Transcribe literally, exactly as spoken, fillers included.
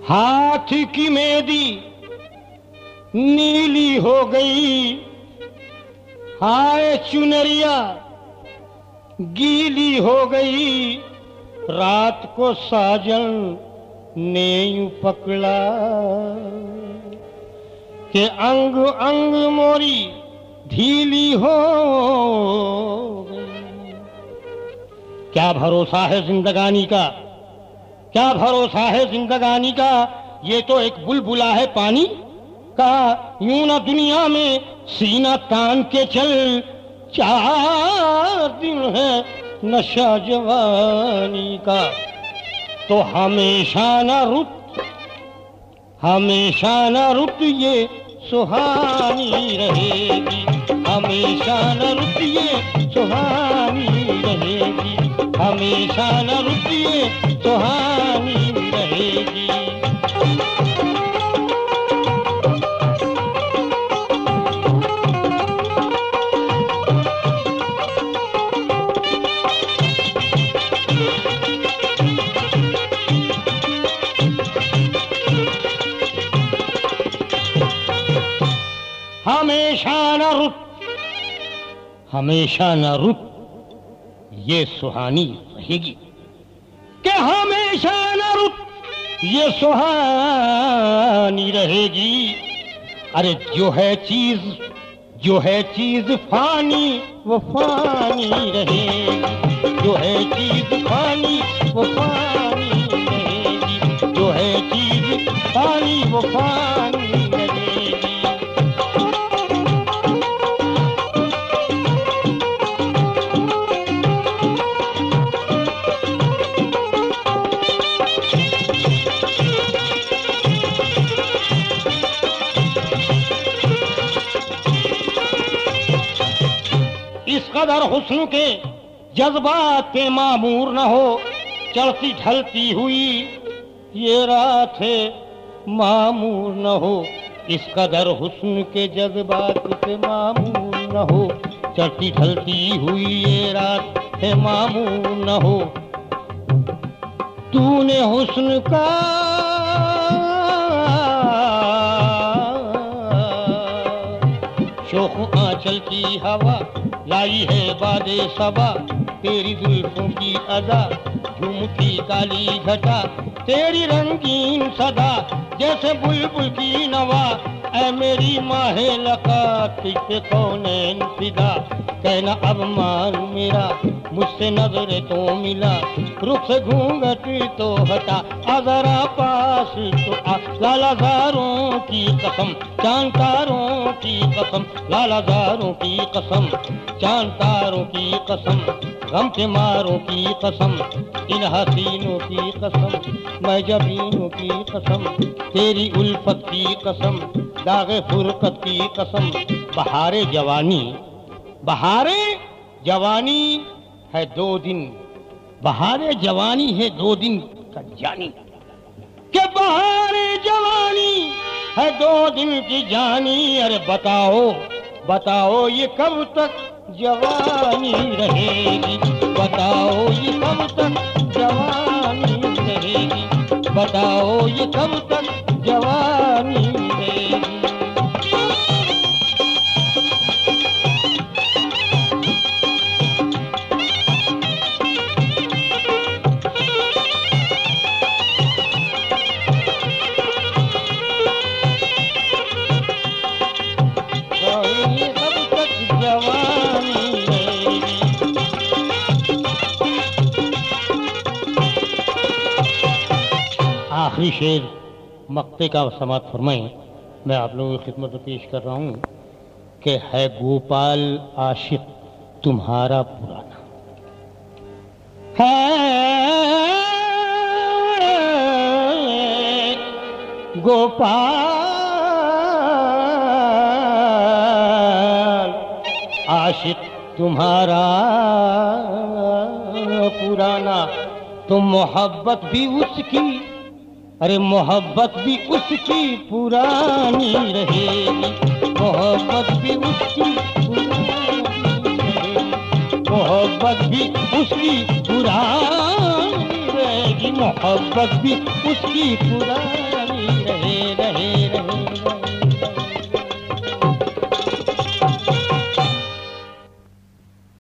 हाथ की मेहंदी नीली हो गई, हाय चुनरिया गीली हो गई। रात को साजन ने यूं पकड़ा के अंग अंग मोरी ढीली हो गई। क्या भरोसा है जिंदगानी का, क्या भरोसा है जिंदगानी का। ये तो एक बुलबुला है पानी का, यूं ना दुनिया में सीना तान के चल। चार दिन है नशा जवानी का, तो हमेशा ना रुत हमेशा ना रुत ये सुहानी रहेगी। हमेशा न रुत ये सुहानी रहेगी। हमेशा न रुत ये सुहानी रहेगी। हमेशा न रुत हमेशा न रुत ये सुहानी रहेगी कि हमेशा न रुत ये सुहानी रहेगी। अरे जो है चीज जो है चीज फानी वो फानी रहेगी। जो है चीज फानी वो फानी रहेगी। जो है चीज फानी वो फानी रहेगी। इस कदर हुस्न के जज्बात पे मामूर न हो, चलती ढलती हुई ये रात है मामूर न हो। इस कदर हुस्न के जज्बात पे मामूर न हो, चलती ढलती हुई ये रात है मामूर न हो। तूने हुस्न का शोख आंचल की हवा लाई है बादे सबा। तेरी जुल्फों की अदा झुमकी काली घटा, तेरी रंगीन सदा जैसे बुलबुल की नवा। ऐ मेरी माहे लका तुझसे कौनैन फिदा। कहना अब मान मेरा मुझसे नजर तो मिला। रुख से घूंघट तो हटा आ जरा पास तो आ। लालाजारों की कसम चांद तारों की कसम। लालाजारों की कसम चांद तारों की कसम। गम के मारों की कसम इन हसीनों की कसम। मैं जबीनों की कसम तेरी उल्फत की कसम। दागे फुरकत की कसम। बहारे जवानी बहारे जवानी है दो दिन। बहारे जवानी है दो दिन का जानी। के बहारे जवानी है दो दिन की जानी। अरे बताओ बताओ ये कब तक जवानी रहेगी। बताओ ये कब तक जवानी रहेगी। बताओ ये कब तक जवानी रहेगी। आखिरी शेर मक्ते का समात फरमाएं। मैं आप लोगों की खिदमत में पेश कर रहा हूँ कि है गोपाल आशिक तुम्हारा पुराना। है गोपाल आशिक तुम्हारा पुराना। तो मोहब्बत भी उसकी अरे मोहब्बत भी उसकी पुरानी रहेगी। मोहब्बत भी उसकी पुरानी रहेगी। मोहब्बत भी उसकी पुरानी रहेगी। मोहब्बत भी उसकी पुरानी